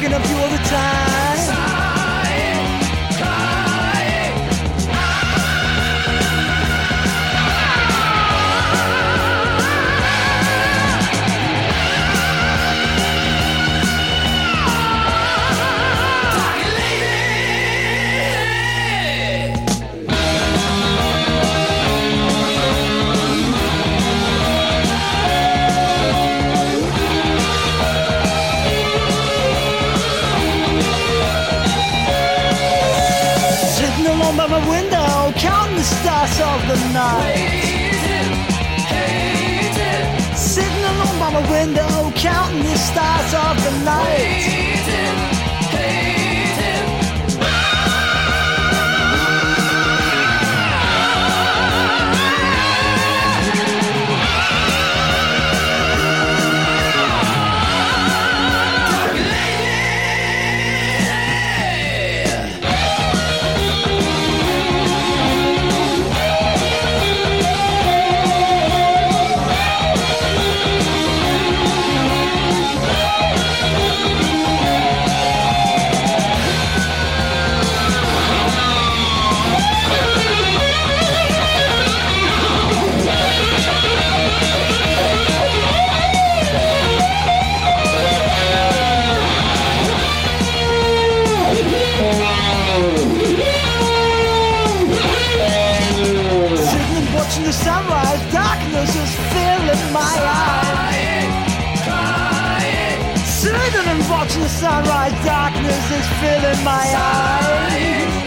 thinking of you all the time. By my window, counting the stars of the night. Sitting alone by my window, counting the stars of the night. Watching the sunrise, darkness is filling my eyes. Sitting and watching the sunrise, darkness is filling my eyes.